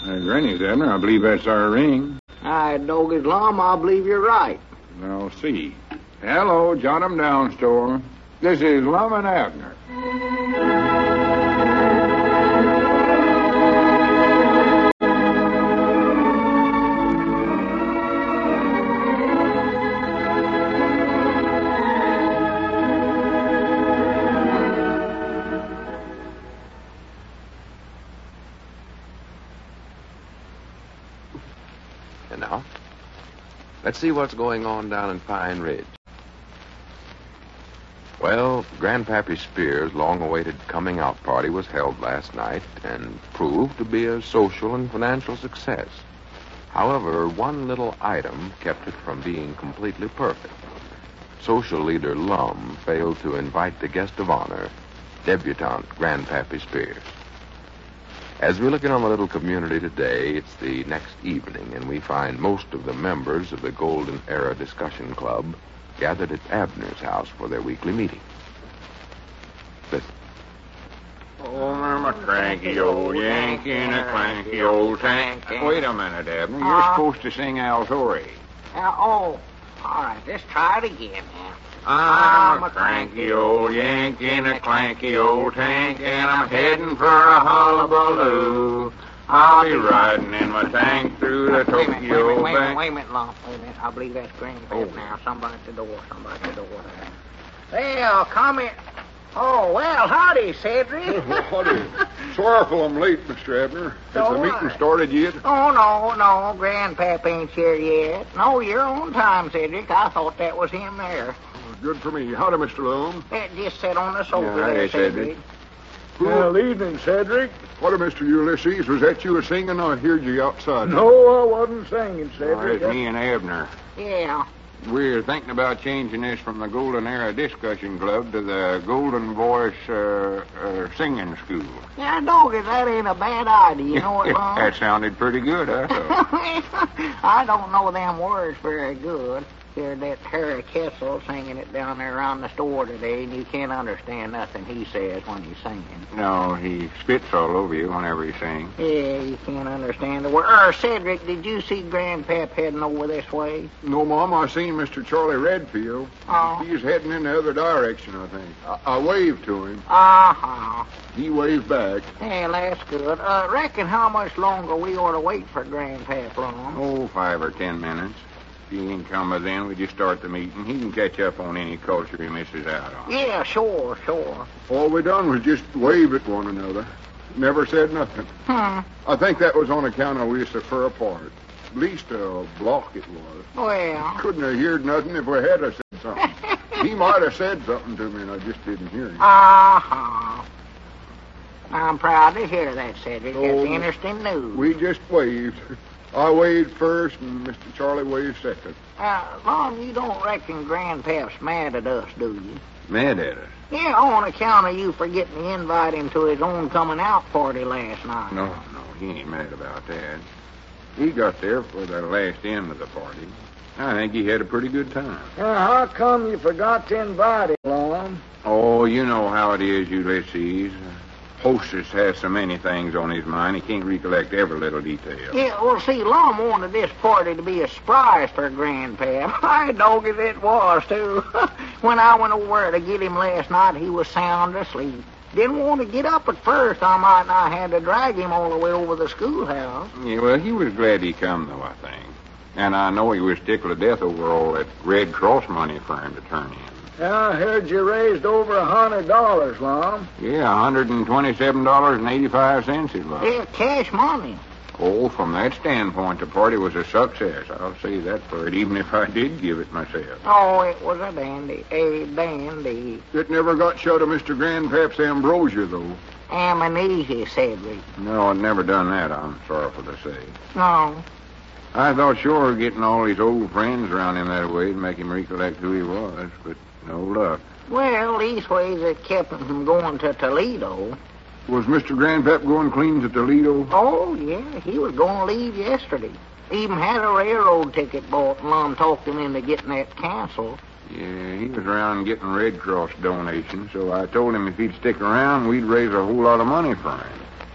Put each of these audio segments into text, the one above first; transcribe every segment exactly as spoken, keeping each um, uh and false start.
Uh, Granny, Abner, I believe that's our ring. I dog his lum, I believe you're right. I'll see. Hello, Jot 'em down store. This is Lum and Abner. And now, let's see what's going on down in Pine Ridge. Well, Grandpappy Spears' long-awaited coming-out party was held last night and proved to be a social and financial success. However, one little item kept it from being completely perfect. Social leader Lum failed to invite the guest of honor, debutante Grandpappy Spears. As we look in on the little community today, it's the next evening, and we find most of the members of the Golden Era Discussion Club gathered at Abner's house for their weekly meeting. Listen. Oh, I'm a cranky old Yankee in a cranky old tank. Wait a minute, Abner. You're Uh, supposed to sing Alzori. Uh, oh, all right, let's try it again now. I'm a cranky old Yankee in a clanky old tank, and I'm heading for a hullabaloo. I'll be riding in my tank through the Wait a minute, wait a Tokyo minute, wait a minute, Bank. wait a minute, Lum. Wait a minute. I believe that's Grandpap Oh. now. Somebody at the door, somebody at the door there. Well, come in. Oh, well, howdy, Cedric. Howdy. Sorrowful I'm late, Mister Abner. Has So the what? meeting started yet? Oh, no, no, Grandpap ain't here yet. No, you're on time, Cedric. I thought that was him there. Good for me. Howdy, Mister Lum. It just sat on the sofa Yeah, there, hey, Cedric. Cedric. Well, evening, Cedric. What, Mister Ulysses? Was that you were singing? I heard you outside. No, I wasn't singing, Oh, Cedric. it's me and Abner. Yeah. We're thinking about changing this from the Golden Era Discussion Club to the Golden Voice uh, uh, Singing School. Yeah, doggy, that ain't a bad idea. You know what, Lum? That sounded pretty good, I thought. I don't know them words very good. Heard that Harry Kessel singing it down there around the store today, and you can't understand nothing he says when he's singing. No, he spits all over you whenever he sings. Yeah, you can't understand the word. Er, Cedric, did you see Grandpap heading over this way? No, Mom, I seen Mister Charlie Redfield. Oh. He's heading in the other direction, I think. I, I waved to him. Uh-huh. He waved back. Yeah, that's good. Uh, reckon how much longer we ought to wait for Grandpap, Lum? Oh, five or ten minutes. If he ain't come by then, we just start the meeting. He can catch up on any culture he misses out on. Yeah, sure, sure. All we done was just wave at one another. Never said nothing. Hmm. I think that was on account of we used to fur apart. At least a block it was. Well. Couldn't have heard nothing if we had have said something. He might have said something to me, and I just didn't hear him. Uh-huh. I'm proud to hear that, Cedric. Oh, It's interesting news. We just waved. I waved first, and Mister Charlie waved second. Uh, Lum, you don't reckon Grandpap's mad at us, do you? Mad at us? Yeah, on account of you forgetting to invite him to his own coming-out party last night. No, no, he ain't mad about that. He got there for the last end of the party. I think he had a pretty good time. Now, how come you forgot to invite him, Lum? Oh, you know how it is, Ulysses. Hostess has so many things on his mind, he can't recollect every little detail. Yeah, well, see, Lum wanted this party to be a surprise for Grandpap. I dog as it was, too. When I went over to get him last night, he was sound asleep. Didn't want to get up at first. I might not had to drag him all the way over the schoolhouse. Yeah, well, he was glad he come, though, I think. And I know he was tickled to death over all that Red Cross money for him to turn in. I heard you raised over a hundred dollars, Lum. Yeah, one hundred twenty-seven dollars and eighty-five cents it was. Yeah, cash money. Oh, from that standpoint, the party was a success. I'll say that for it, even if I did give it myself. Oh, it was a dandy, a dandy. It never got shut of Mister Grandpap's ambrosia, though. Amnesia, Cedric. No, I'd never done that, I'm sorrowful to say. No. I thought sure getting all his old friends around him that way would make him recollect who he was, but no luck. Well, leastways it kept him from going to Toledo. Was Mister Grandpap going clean to Toledo? Oh, yeah, he was going to leave yesterday. Even had a railroad ticket bought, and Lum talked him into getting that canceled. Yeah, he was around getting Red Cross donations, so I told him if he'd stick around, we'd raise a whole lot of money for him.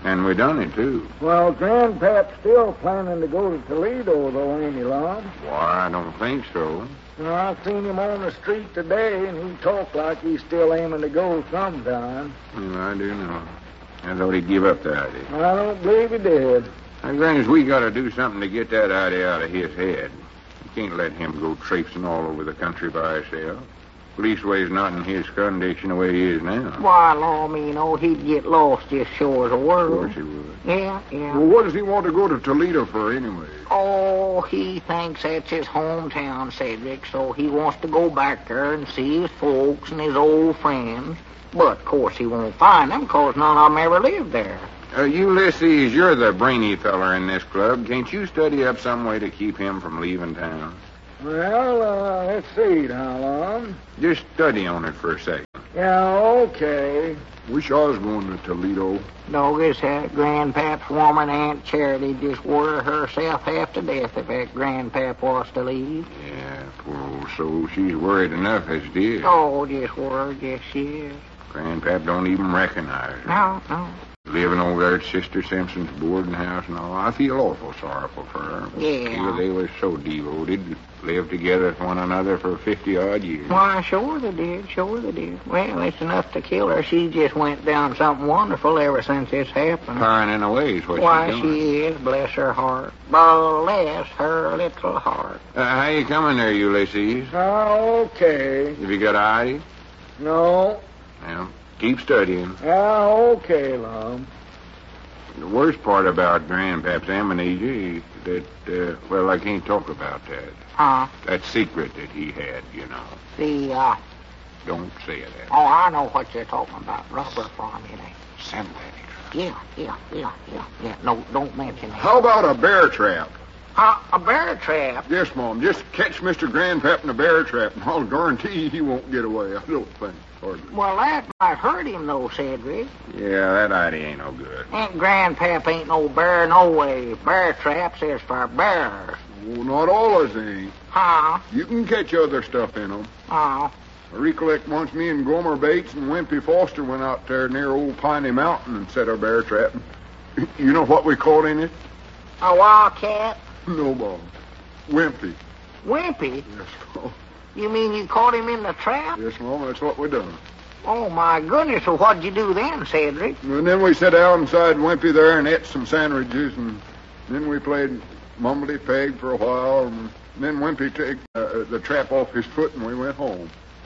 And we done it, too. Well, Grandpap's still planning to go to Toledo, though, ain't he, Lon? Why, I don't think so. Well, I seen him on the street today, and he talked like he's still aiming to go sometime. Well, I do know. I thought he'd give up the idea. I don't believe he did. I Granny, we got to do something to get that idea out of his head. You can't let him go traipsing all over the country by himself. Leastways, not in his condition the way he is now. Why, Law, me, you know, he'd get lost just sure as a Of world. course he would. Yeah, yeah. Well, what does he want to go to Toledo for anyway? Oh, he thinks that's his hometown, Cedric, so he wants to go back there and see his folks and his old friends. But, of course, he won't find them, 'cause none of them ever lived there. Uh, Ulysses, you're the brainy feller in this club. Can't you study up some way to keep him from leaving town? Well, uh, let's see now, Lon. Just study on it for a second. Yeah, okay. Wish I was going to Toledo. Doggos, that Grandpap's woman, Aunt Charity, just worry herself half to death if that Grandpap was to leave. Yeah, poor old soul. She's worried enough as it is. Oh, just worry, yes, she is. Grandpap don't even recognize her. No, no. Living over there at Sister Simpson's boarding house and all. I feel awful sorrowful for her. Yeah. They were so devoted. Lived together with one another for fifty-odd years. Why, sure they did, sure they did. Well, it's enough to kill her. She just went down something wonderful ever since this happened. Pining away is what Why, she's doing. she is, bless her heart. Bless her little heart. Uh, how you coming there, Ulysses? Oh, okay. Have you got I D? No. Well, keep studying. Yeah, okay, Lon. The worst part about Grandpap's amnesia is that, uh, well, I can't talk about that. Huh? That secret that he had, you know. The, uh, Don't say it. Ed. oh, I know what you're talking about. Rubber formula. Synthetic. Yeah, yeah, yeah, yeah, yeah. No, don't mention that. How about a bear trap? Uh, a bear trap? Yes, Mom. Just catch Mister Grandpap in a bear trap, and I'll guarantee he won't get away. I don't think, hardly. Well, that might hurt him, though, Cedric. Yeah, that idea ain't no good. Aunt Grandpap ain't no bear no way. Bear traps is for bears. Well, not all of us ain't. Huh? You can catch other stuff in them. Oh. I recollect once me and Gomer Bates and Wimpy Foster went out there near old Piney Mountain and set our bear trap. You know what we caught in it? A wildcat? No, Bob. Wimpy. Wimpy? Yes, Mom. You mean you caught him in the trap? Yes, Mom. That's what we done. Oh, my goodness. Well, what'd you do then, Cedric? And then we sat down inside Wimpy there and ate some sandwiches, and then we played Mumblety Peg for a while, and then Wimpy took uh, the trap off his foot, and we went home.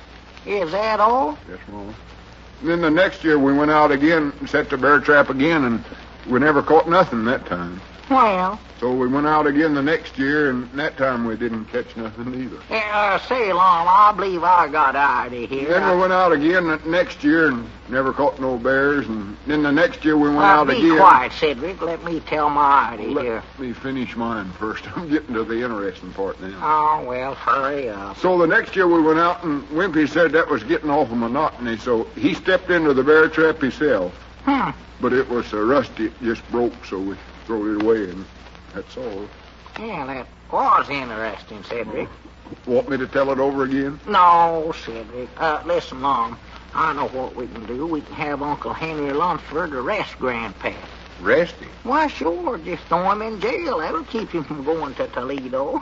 Is that all? Yes, Mom. And then the next year we went out again and set the bear trap again, and we never caught nothing that time. Well, So we went out again the next year, and that time we didn't catch nothing either. uh, say, Lon, I believe I got an idea here. Then we went out again the next year and never caught no bears, and then the next year we went Uh, out be again. quiet, Cedric. Let me tell my idea Let here. me finish mine first. I'm getting to the interesting part now. Oh, well, hurry up. So the next year we went out, and Wimpy said that was getting awful monotony, so he stepped into the bear trap himself. Hmm. But it was so rusty, it just broke, so we threw it away, and that's all. Yeah, that was interesting, Cedric. Want me to tell it over again? No, Cedric. Uh, listen, Lon. I know what we can do. We can have Uncle Henry Lunsford arrest Grandpap. Rest him. Why, sure. Just throw him in jail. That'll keep him from going to Toledo.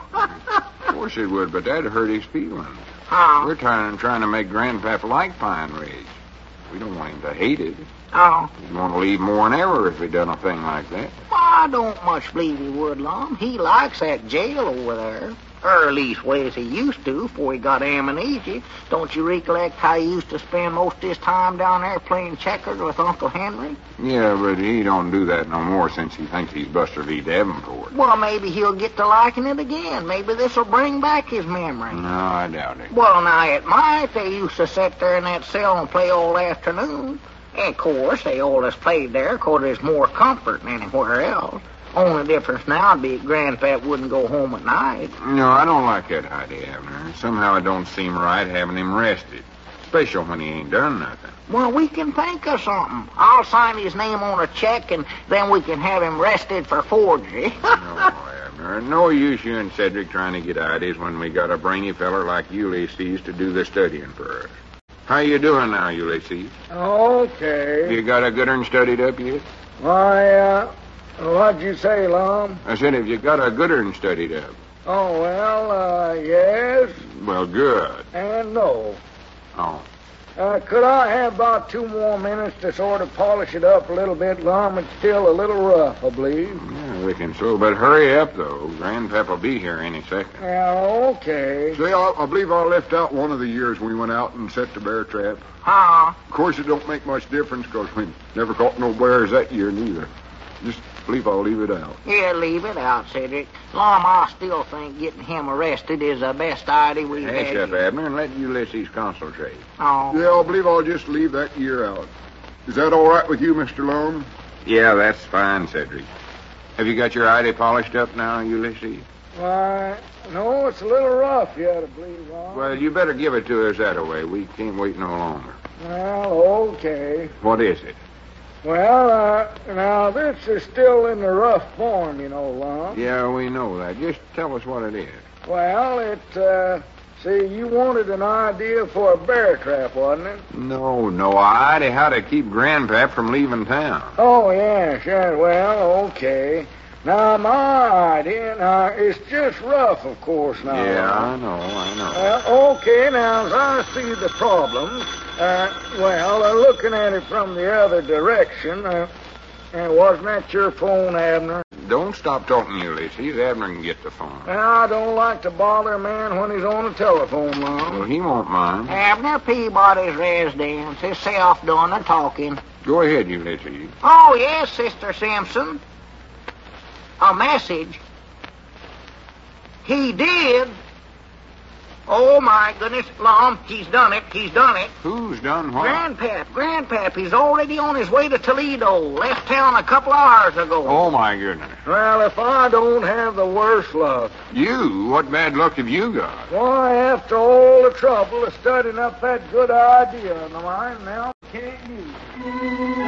Of course it would, but that'd hurt his feelings. Oh. We're trying, trying to make Grandpap like Pine Ridge. We don't want him to hate it. Oh. He'd want to leave more than ever if he'd done a thing like that. I don't much believe he would, Lon. He likes that jail over there. Or at least ways he used to before he got amnesia. Don't you recollect how he used to spend most of his time down there playing checkers with Uncle Henry? Yeah, but he don't do that no more since he thinks he's Buster V. Davenport. Well, maybe he'll get to liking it again. Maybe this'll bring back his memory. No, I doubt it. Well, now, it might. They used to sit there in that cell and play all afternoon. And, of course, they always played there 'cause there's more comfort than anywhere else. Only difference now would be that Grandpap wouldn't go home at night. No, I don't like that idea, Abner. Somehow it don't seem right having him arrested. Especially when he ain't done nothing. Well, we can think of something. I'll sign his name on a check, and then we can have him arrested for forgery. No, Abner. No use you and Cedric trying to get ideas when we got a brainy feller like Ulysses to do the studying for us. How you doing now, Ulysses? Okay. You got a good one studied up yet? Why, uh, what'd you say, Lum? I said, have you got a good one studied up? Oh, well, uh, yes Well, good. and no. Oh. Uh, could I have about two more minutes to sort of polish it up a little bit, Lum? It's still a little rough, I believe. Yeah, we can so, but hurry up, though. Grandpap will be here any second. Yeah, okay. See, I, I believe I left out one of the years we went out and set the bear trap. Huh? Of course, it don't make much difference because we never caught no bears that year neither. Just believe I'll leave it out. Yeah, leave it out, Cedric. Lum, I still think getting him arrested is the best idea we've Hush had. up, Abner, and let Ulysses concentrate. Oh. Yeah, I believe I'll just leave that year out. Is that all right with you, Mister Lone? Yeah, that's fine, Cedric. Have you got your I D polished up now, Ulysses? Why, no, it's a little rough yet, I believe, Lum. Well, you better give it to us that way. We can't wait no longer. Well, okay. What is it? Well, uh, now, this is still in the rough form, you know, Lum. Yeah, we know that. Just tell us what it is. Well, it, uh, see, you wanted an idea for a bear trap, wasn't it? No, no idea how to keep Grandpap from leaving town. Oh, yeah, sure. Well, okay. Now, my idea, now, it's just rough, of course, now. Yeah, I know, I know. Well, okay, now, as I see the problem, uh, well, uh, looking at it from the other direction, uh, uh, wasn't that your phone, Abner? Don't stop talking, Ulysses. Abner can get the phone. Well, I don't like to bother a man when he's on the telephone, Mom. Well, he won't mind. Abner Peabody's residence. Himself doing the talking. Go ahead, Ulysses. Oh, yes, Sister Simpson. A message. He did. Oh, my goodness, Lum, he's done it. He's done it. Who's done what? Grandpap, Grandpap, he's already on his way to Toledo. Left town a couple hours ago. Oh, my goodness. Well, if I don't have the worst luck. You? What bad luck have you got? Why, after all the trouble of studying up that good idea of mine, now I can't use it.